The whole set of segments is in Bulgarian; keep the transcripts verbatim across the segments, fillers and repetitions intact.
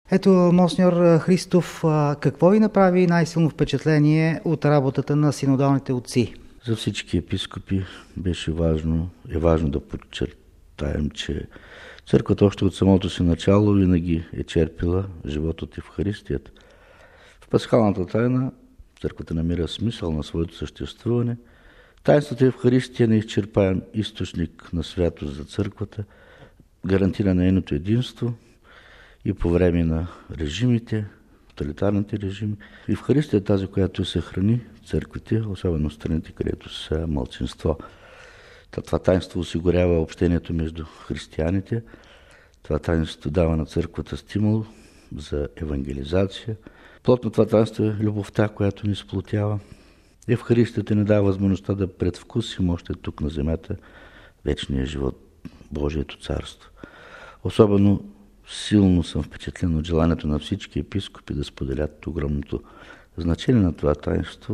Ето, монсеньор Христов, какво ви направи най-силно впечатление от работата на синодалните отци? За всички епископи беше важно, е важно да подчертаем, че църквата още от самото си начало винаги е черпила живот от Евхаристията. В пасхалната тайна църквата намира смисъл на своето съществуване. Таинството Евхаристия е неизчерпаем източник на святост за църквата, гарантира нейното единство и по време на режимите, тоталитарните режими. Евхаристия е тази, която съхрани църквите, особено страните, където са малцинство. Това таинство осигурява общението между християните. Това таинство дава на църквата стимул за евангелизация. Плод на това таинство е любовта, която ни сплотява. Евхаристията ни дава възможността да предвкусим още тук на земята вечния живот, Божието царство. Особено силно съм впечатлен от желанието на всички епископи да споделят огромното значение на това таинство,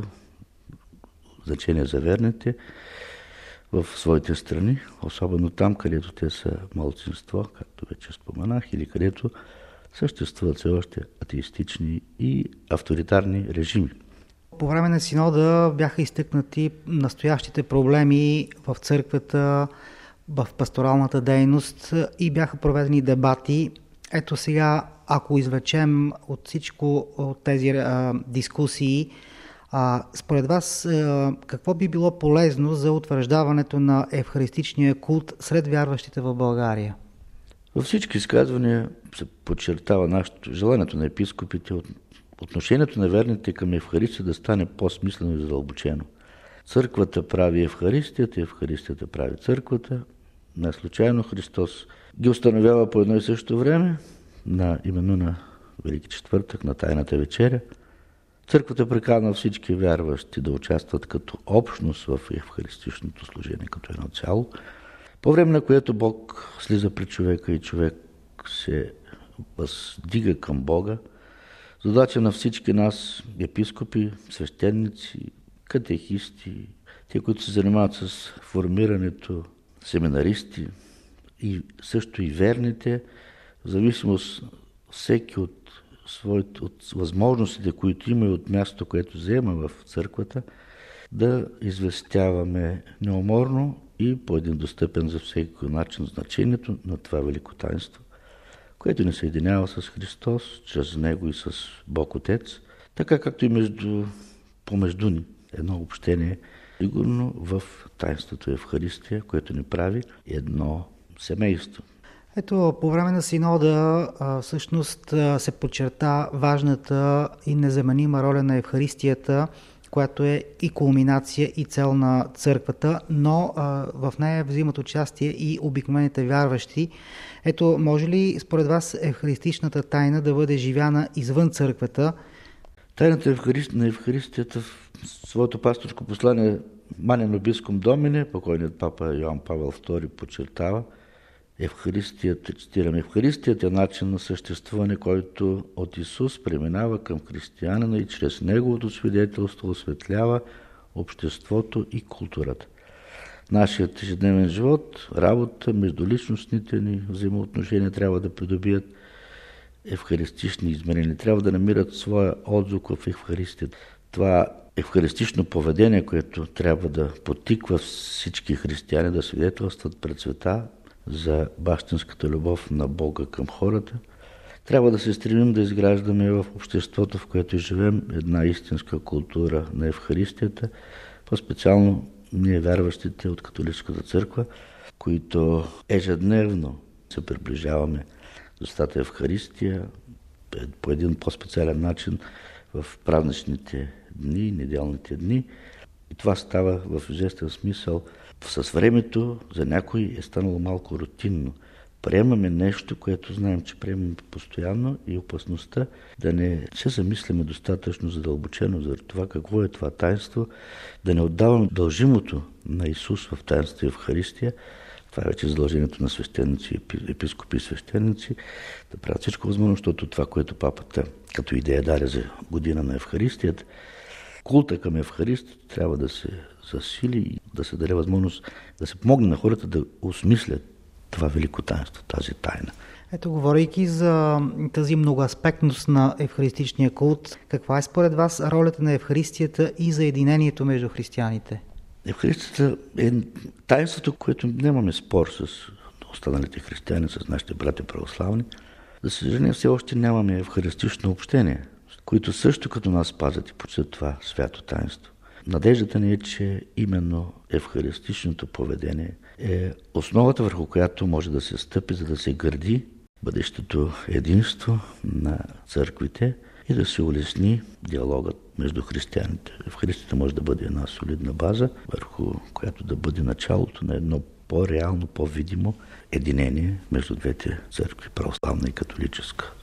значение за верните в своите страни, особено там, където те са малцинство, както вече споменах, или където съществуват все още атеистични и авторитарни режими. По време на синода бяха изтъкнати настоящите проблеми в църквата, в пасторалната дейност и бяха проведени дебати. Ето сега, ако извлечем от всичко от тези а, дискусии, а, според вас а, какво би било полезно за утвърждаването на евхаристичния култ сред вярващите в България? Във всички изказвания се подчертава нашето желанието на епископите от отношението на верните към Евхаристия да стане по-смислено и задълбочено. Църквата прави Евхаристията, Евхаристията прави църквата. Не случайно Христос ги установява по едно и също време, на, именно на Велики четвъртък, на Тайната вечеря. Църквата приканва всички вярващи да участват като общност в евхаристичното служение, като едно цяло, по време на което Бог слиза при човека и човек се въздига към Бога. Задача на всички нас, епископи, свещеници, катехисти, те, които се занимават с формирането, семинаристи и също и верните, в зависимост всеки от своите, от възможностите, които има и от мястото, което заема в църквата, да известяваме неуморно и по един достъпен за всеки начин значението на това велико таинство, което ни съединява с Христос, чрез Него и с Бог Отец, така както и между, помежду ни едно общение, сигурно в таинството Евхаристия, което ни прави едно семейство. Ето, по време на синода а, всъщност а, се подчерта важната и незаменима роля на Евхаристията, която е и кулминация и цел на църквата, но а, в нея взимат участие и обикновените вярващи. Ето, може ли според вас евхаристичната тайна да бъде живяна извън църквата? Тайната на Евхаристията в своето пасторско послание Манен Нобискум Домине, покойният папа Йоан Павел втори подчертава, Евхаристията, цитирам, Евхаристията е начин на съществуване, който от Исус преминава към християнина и чрез неговото свидетелство осветлява обществото и културата. Нашият ежедневен живот, работа, междуличностните ни взаимоотношения трябва да придобият евхаристични измерения, трябва да намират своя отзвук в Евхаристията. Това евхаристично поведение, което трябва да потиква всички християни да свидетелстват пред света за бащинската любов на Бога към хората, трябва да се стремим да изграждаме в обществото, в което живеем, една истинска култура на Евхаристията, по-специално ние вярващите от католическата църква, които ежедневно се приближаваме до святата Евхаристия по един по-специален начин в празничните дни, неделните дни. И това става в известен смисъл. С времето за някой е станало малко рутинно. Приемаме нещо, което знаем, че приемаме постоянно, и опасността да не се замисляме достатъчно задълбочено за това какво е това таинство, да не отдаваме дължимото на Исус в таинството Евхаристия. Това е вече задължението на свещеници, епископи и свещеници, да правят всичко възможно, защото това, което папата като идея даде за година на Евхаристията, култа към Евхаристията трябва да се засили и да се даде възможност да се помогне на хората да осмислят това велико таинство, тази тайна. Ето, говорейки за тази многоаспектност на евхаристичния култ, каква е според вас ролята на Евхаристията и за единението между християните? Евхаристията е таинството, което нямаме спор с останалите християни, с нашите брати православни. За съжаление, все още нямаме евхаристично общение, които също като нас пазят и почитат това свято таинство. Надеждата ни е, че именно евхаристичното поведение е основата, върху която може да се стъпи, за да се гради бъдещето единство на църквите и да се улесни диалогът между християните. Евхаристията може да бъде една солидна база, върху която да бъде началото на едно по-реално, по-видимо единение между двете църкви, православна и католическа.